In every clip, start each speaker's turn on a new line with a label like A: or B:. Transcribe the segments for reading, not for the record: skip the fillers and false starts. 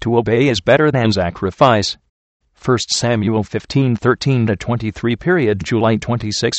A: To obey is better than sacrifice. 1 Samuel 15:13-23. July 26.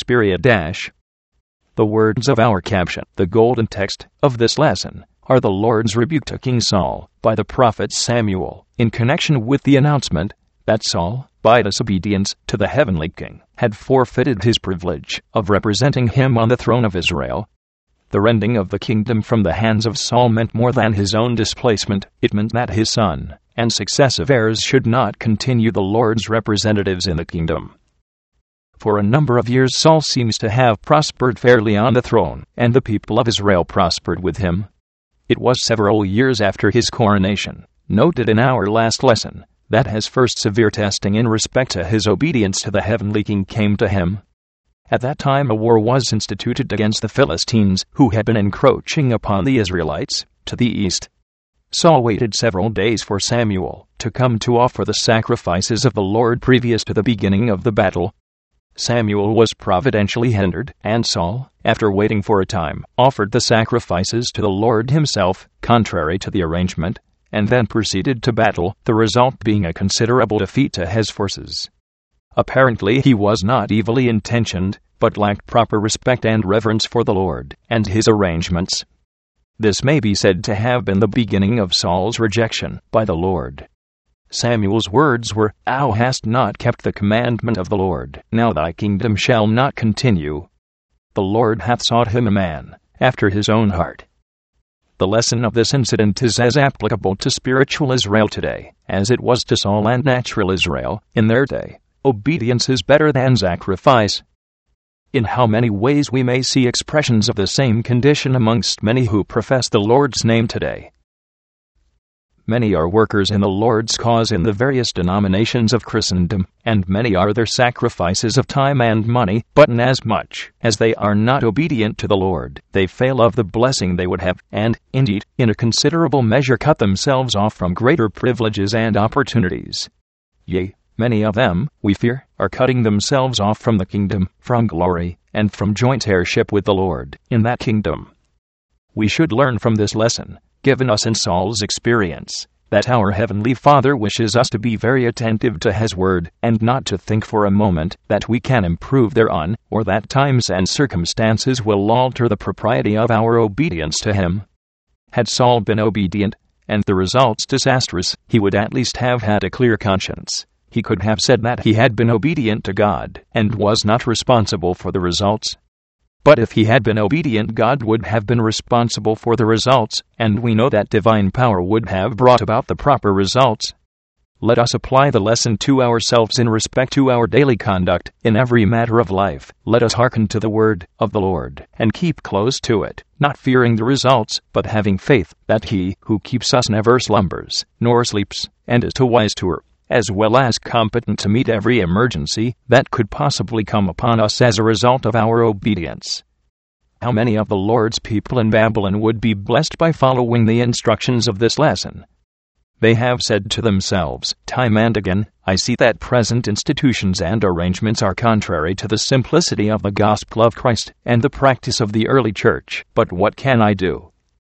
A: The words of our caption, the golden text of this lesson, are the Lord's rebuke to King Saul by the prophet Samuel, in connection with the announcement that Saul, by disobedience to the heavenly king, had forfeited his privilege of representing him on the throne of Israel. The rending of the kingdom from the hands of Saul meant more than his own displacement. It meant that his son and successive heirs should not continue the Lord's representatives in the kingdom. For a number of years Saul seems to have prospered fairly on the throne, and the people of Israel prospered with him. It was several years after his coronation, noted in our last lesson, that his first severe testing in respect to his obedience to the heavenly king came to him. At that time a war was instituted against the Philistines, who had been encroaching upon the Israelites to the east. Saul waited several days for Samuel to come to offer the sacrifices of the Lord previous to the beginning of the battle. Samuel was providentially hindered, and Saul, after waiting for a time, offered the sacrifices to the Lord himself, contrary to the arrangement, and then proceeded to battle, the result being a considerable defeat to his forces. Apparently he was not evilly intentioned, but lacked proper respect and reverence for the Lord and his arrangements. This may be said to have been the beginning of Saul's rejection by the Lord. Samuel's words were, "Thou hast not kept the commandment of the Lord, now thy kingdom shall not continue. The Lord hath sought him a man after his own heart." The lesson of this incident is as applicable to spiritual Israel today as it was to Saul and natural Israel in their day. Obedience is better than sacrifice. In how many ways we may see expressions of the same condition amongst many who profess the Lord's name today. Many are workers in the Lord's cause in the various denominations of Christendom, and many are their sacrifices of time and money, but inasmuch as they are not obedient to the Lord, they fail of the blessing they would have, and, indeed, in a considerable measure cut themselves off from greater privileges and opportunities. Yea, many of them, we fear, are cutting themselves off from the kingdom, from glory, and from joint heirship with the Lord in that kingdom. We should learn from this lesson, given us in Saul's experience, that our Heavenly Father wishes us to be very attentive to His Word, and not to think for a moment that we can improve thereon, or that times and circumstances will alter the propriety of our obedience to Him. Had Saul been obedient, and the results disastrous, he would at least have had a clear conscience. He could have said that he had been obedient to God, and was not responsible for the results. But if he had been obedient, God would have been responsible for the results, and we know that divine power would have brought about the proper results. Let us apply the lesson to ourselves in respect to our daily conduct, in every matter of life. Let us hearken to the word of the Lord, and keep close to it, not fearing the results, but having faith that He who keeps us never slumbers, nor sleeps, and is too wise to err, as well as competent to meet every emergency that could possibly come upon us as a result of our obedience. How many of the Lord's people in Babylon would be blessed by following the instructions of this lesson? They have said to themselves, time and again, "I see that present institutions and arrangements are contrary to the simplicity of the gospel of Christ and the practice of the early church, but what can I do?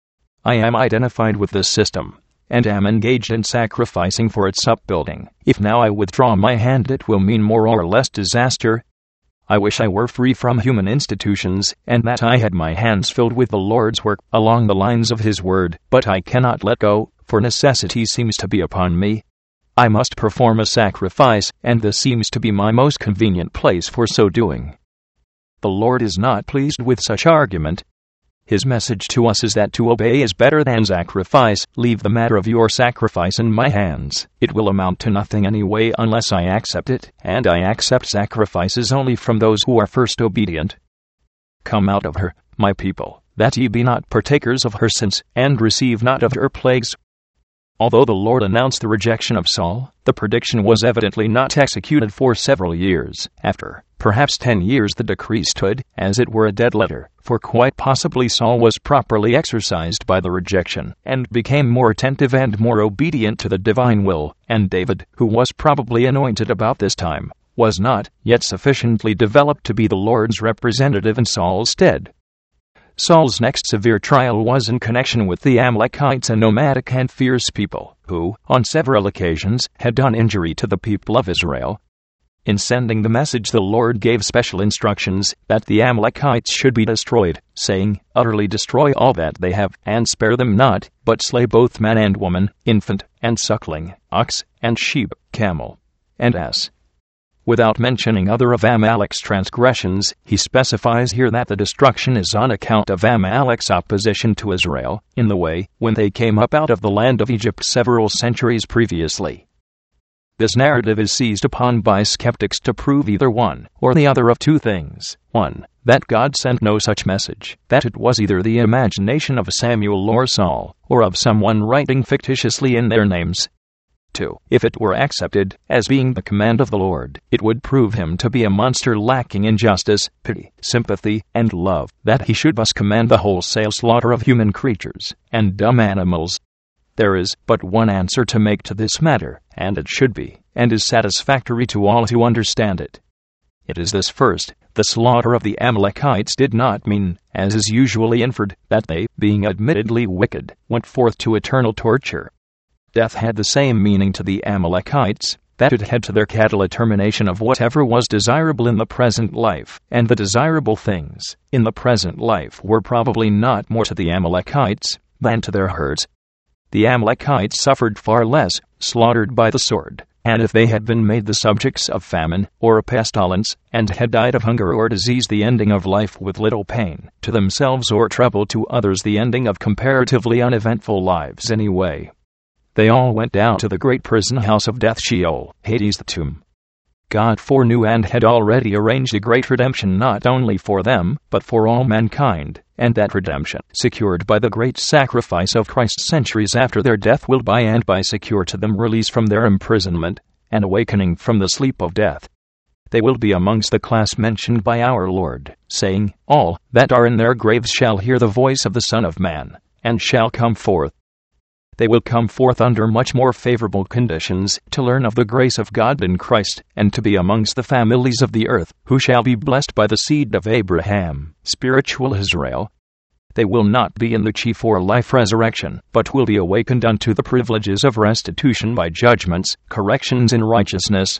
A: I am identified with this system, and am engaged in sacrificing for its upbuilding. If now I withdraw my hand, it will mean more or less disaster. I wish I were free from human institutions, and that I had my hands filled with the Lord's work along the lines of His Word, but I cannot let go, for necessity seems to be upon me. I must perform a sacrifice, and this seems to be my most convenient place for so doing." The Lord is not pleased with such argument. His message to us is that to obey is better than sacrifice. Leave the matter of your sacrifice in my hands. It will amount to nothing anyway unless I accept it, and I accept sacrifices only from those who are first obedient. Come out of her, my people, that ye be not partakers of her sins, and receive not of her plagues. Although the Lord announced the rejection of Saul, the prediction was evidently not executed for several years. After, perhaps 10 years, the decree stood, as it were, a dead letter, for quite possibly Saul was properly exercised by the rejection, and became more attentive and more obedient to the divine will, and David, who was probably anointed about this time, was not yet sufficiently developed to be the Lord's representative in Saul's stead. Saul's next severe trial was in connection with the Amalekites, a nomadic and fierce people, who, on several occasions, had done injury to the people of Israel. In sending the message, the Lord gave special instructions that the Amalekites should be destroyed, saying, "Utterly destroy all that they have, and spare them not, but slay both man and woman, infant and suckling, ox and sheep, camel and ass." Without mentioning other of Amalek's transgressions, he specifies here that the destruction is on account of Amalek's opposition to Israel, in the way when they came up out of the land of Egypt several centuries previously. This narrative is seized upon by skeptics to prove either one or the other of two things. 1. That God sent no such message, that it was either the imagination of Samuel or Saul, or of someone writing fictitiously in their names. 2. If it were accepted as being the command of the Lord, it would prove him to be a monster lacking in justice, pity, sympathy, and love, that he should thus command the wholesale slaughter of human creatures and dumb animals. There is but one answer to make to this matter, and it should be, and is satisfactory to all who understand it. It is this: first, the slaughter of the Amalekites did not mean, as is usually inferred, that they, being admittedly wicked, went forth to eternal torture. Death had the same meaning to the Amalekites that it had to their cattle a termination of whatever was desirable in the present life, and the desirable things in the present life were probably not more to the Amalekites than to their herds. The Amalekites suffered far less, slaughtered by the sword, and if they had been made the subjects of famine or a pestilence, and had died of hunger or disease, the ending of life with little pain to themselves or trouble to others, the ending of comparatively uneventful lives anyway. They all went down to the great prison house of death, Sheol, Hades, the tomb. God foreknew and had already arranged a great redemption not only for them, but for all mankind, and that redemption, secured by the great sacrifice of Christ centuries after their death, will by and by secure to them release from their imprisonment, and awakening from the sleep of death. They will be amongst the class mentioned by our Lord, saying, "All that are in their graves shall hear the voice of the Son of Man, and shall come forth." They will come forth under much more favorable conditions, to learn of the grace of God in Christ, and to be amongst the families of the earth, who shall be blessed by the seed of Abraham, spiritual Israel. They will not be in the chief or life resurrection, but will be awakened unto the privileges of restitution by judgments, corrections in righteousness.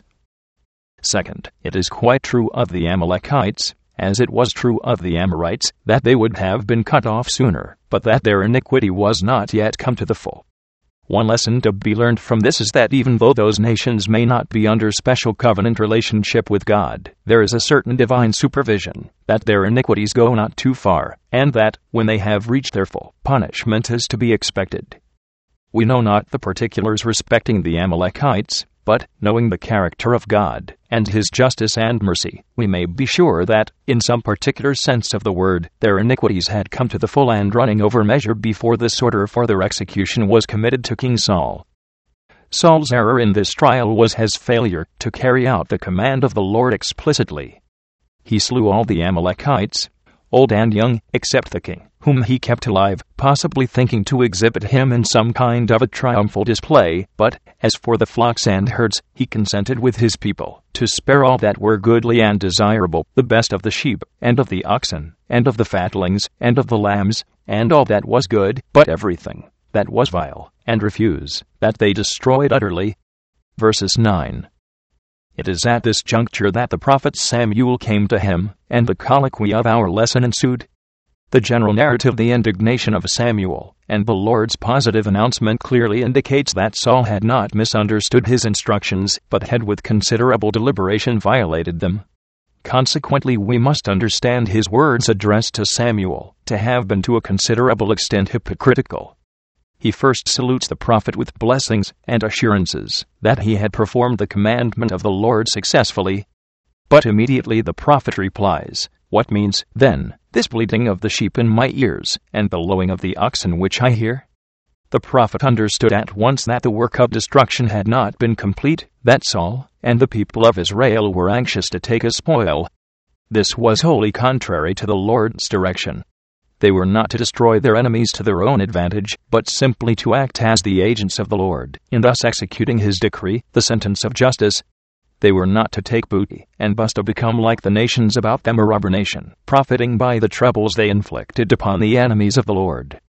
A: Second, it is quite true of the Amalekites, as it was true of the Amorites, that they would have been cut off sooner, but that their iniquity was not yet come to the full. One lesson to be learned from this is that even though those nations may not be under special covenant relationship with God, there is a certain divine supervision, that their iniquities go not too far, and that, when they have reached their full, punishment is to be expected. We know not the particulars respecting the Amalekites, but, knowing the character of God, and His justice and mercy, we may be sure that, in some particular sense of the word, their iniquities had come to the full and running over measure before this order for their execution was committed to King Saul. Saul's error in this trial was his failure to carry out the command of the Lord explicitly. He slew all the Amalekites, old and young, except the king, whom he kept alive, possibly thinking to exhibit him in some kind of a triumphal display, but, as for the flocks and herds, he consented with his people to spare all that were goodly and desirable, the best of the sheep, and of the oxen, and of the fatlings, and of the lambs, and all that was good, but everything that was vile, and refuse, that they destroyed utterly. Verses 9. It is at this juncture that the prophet Samuel came to him, and the colloquy of our lesson ensued. The general narrative, the indignation of Samuel, and the Lord's positive announcement clearly indicates that Saul had not misunderstood his instructions, but had with considerable deliberation violated them. Consequently, we must understand his words addressed to Samuel to have been to a considerable extent hypocritical. He first salutes the prophet with blessings and assurances that he had performed the commandment of the Lord successfully. But immediately the prophet replies, "What means, then, this bleating of the sheep in my ears, and the lowing of the oxen which I hear?" The prophet understood at once that the work of destruction had not been complete, that Saul and the people of Israel were anxious to take a spoil. This was wholly contrary to the Lord's direction. They were not to destroy their enemies to their own advantage, but simply to act as the agents of the Lord, in thus executing His decree, the sentence of justice. They were not to take booty, and thus to become like the nations about them, a robber nation, profiting by the troubles they inflicted upon the enemies of the Lord.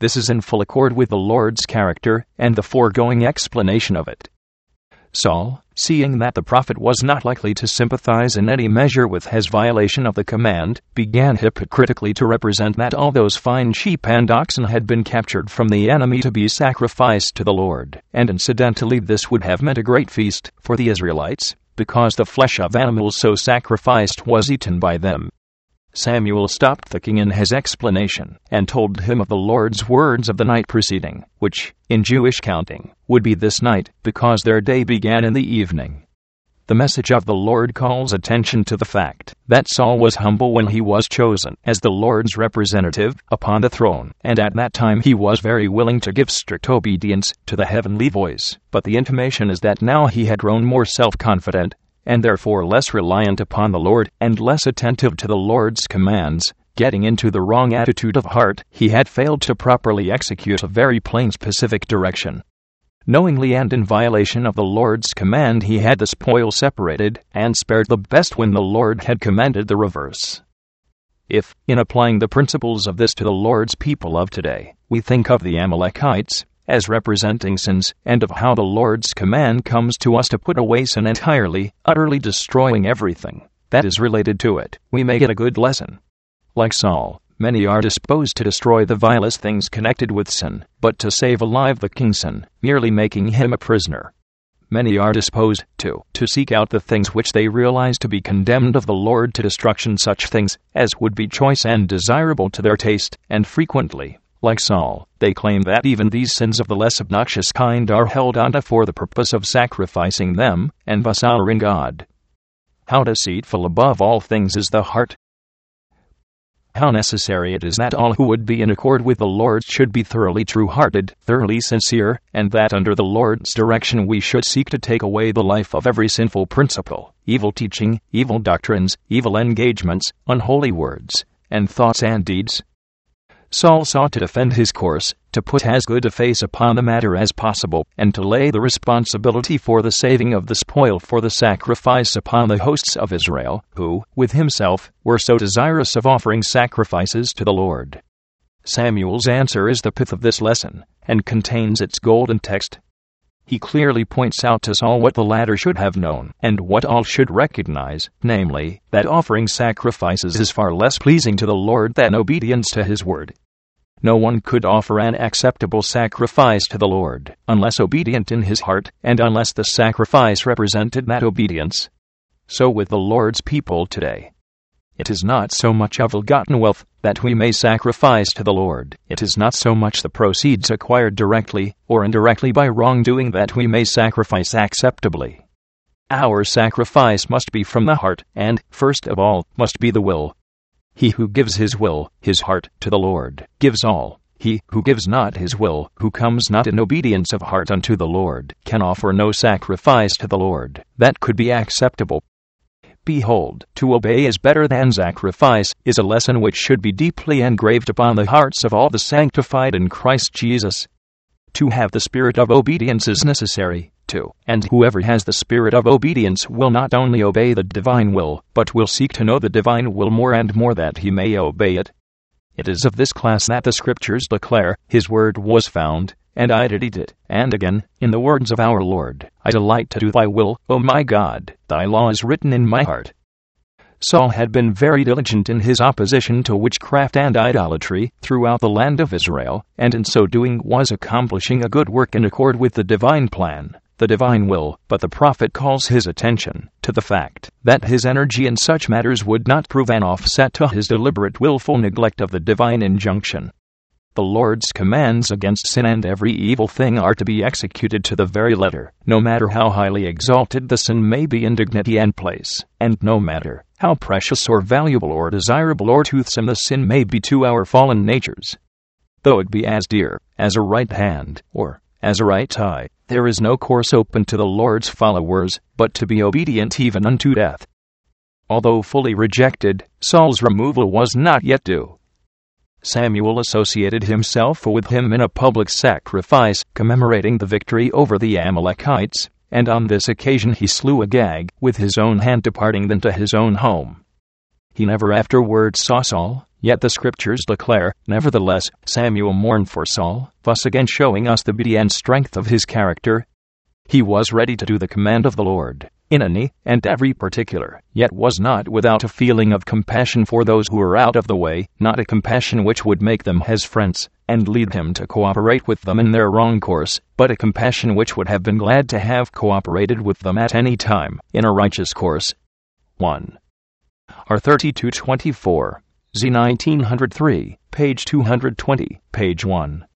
A: This is in full accord with the Lord's character and the foregoing explanation of it. Saul, seeing that the prophet was not likely to sympathize in any measure with his violation of the command, began hypocritically to represent that all those fine sheep and oxen had been captured from the enemy to be sacrificed to the Lord, and incidentally this would have meant a great feast for the Israelites, because the flesh of animals so sacrificed was eaten by them. Samuel stopped the king in his explanation, and told him of the Lord's words of the night preceding, which, in Jewish counting, would be this night, because their day began in the evening. The message of the Lord calls attention to the fact that Saul was humble when he was chosen as the Lord's representative upon the throne, and at that time he was very willing to give strict obedience to the heavenly voice, but the intimation is that now he had grown more self-confident, and therefore less reliant upon the Lord, and less attentive to the Lord's commands. Getting into the wrong attitude of heart, he had failed to properly execute a very plain specific direction. Knowingly and in violation of the Lord's command he had the spoil separated, and spared the best when the Lord had commanded the reverse. If, in applying the principles of this to the Lord's people of today, we think of the Amalekites as representing sins, and of how the Lord's command comes to us to put away sin entirely, utterly destroying everything that is related to it, we may get a good lesson. Like Saul, many are disposed to destroy the vilest things connected with sin, but to save alive the king's sin, merely making him a prisoner. Many are disposed to seek out the things which they realize to be condemned of the Lord to destruction, such things as would be choice and desirable to their taste, and frequently, like Saul, they claim that even these sins of the less obnoxious kind are held onto for the purpose of sacrificing them, and thus honoring God. How deceitful above all things is the heart! How necessary it is that all who would be in accord with the Lord should be thoroughly true-hearted, thoroughly sincere, and that under the Lord's direction we should seek to take away the life of every sinful principle, evil teaching, evil doctrines, evil engagements, unholy words, and thoughts and deeds. Saul sought to defend his course, to put as good a face upon the matter as possible, and to lay the responsibility for the saving of the spoil for the sacrifice upon the hosts of Israel, who, with himself, were so desirous of offering sacrifices to the Lord. Samuel's answer is the pith of this lesson, and contains its golden text. He clearly points out to Saul what the latter should have known, and what all should recognize, namely, that offering sacrifices is far less pleasing to the Lord than obedience to his word. No one could offer an acceptable sacrifice to the Lord, unless obedient in his heart, and unless the sacrifice represented that obedience. So with the Lord's people today. It is not so much of ill-gotten wealth that we may sacrifice to the Lord. It is not so much the proceeds acquired directly or indirectly by wrongdoing that we may sacrifice acceptably. Our sacrifice must be from the heart, and, first of all, must be the will. He who gives his will, his heart, to the Lord, gives all. He who gives not his will, who comes not in obedience of heart unto the Lord, can offer no sacrifice to the Lord that could be acceptable. Behold, to obey is better than sacrifice, is a lesson which should be deeply engraved upon the hearts of all the sanctified in Christ Jesus. To have the spirit of obedience is necessary, and whoever has the spirit of obedience will not only obey the divine will, but will seek to know the divine will more and more that he may obey it. It is of this class that the Scriptures declare, His word was found, and I did eat it. And again, in the words of our Lord, I delight to do thy will, O my God, thy law is written in my heart. Saul had been very diligent in his opposition to witchcraft and idolatry throughout the land of Israel, and in so doing was accomplishing a good work in accord with the divine plan, the divine will, but the prophet calls his attention to the fact that his energy in such matters would not prove an offset to his deliberate willful neglect of the divine injunction. The Lord's commands against sin and every evil thing are to be executed to the very letter, no matter how highly exalted the sin may be in dignity and place, and no matter how precious or valuable or desirable or toothsome the sin may be to our fallen natures. Though it be as dear as a right hand, or as a right eye, there is no course open to the Lord's followers, but to be obedient even unto death. Although fully rejected, Saul's removal was not yet due. Samuel associated himself with him in a public sacrifice, commemorating the victory over the Amalekites, and on this occasion he slew Agag with his own hand, departing then to his own home. He never afterwards saw Saul, yet the Scriptures declare, nevertheless, Samuel mourned for Saul, thus again showing us the beauty and strength of his character. He was ready to do the command of the Lord, in any and every particular, yet was not without a feeling of compassion for those who were out of the way, not a compassion which would make them his friends, and lead him to cooperate with them in their wrong course, but a compassion which would have been glad to have cooperated with them at any time, in a righteous course. 1. R. 3224, Z 1903, page 220, page 1.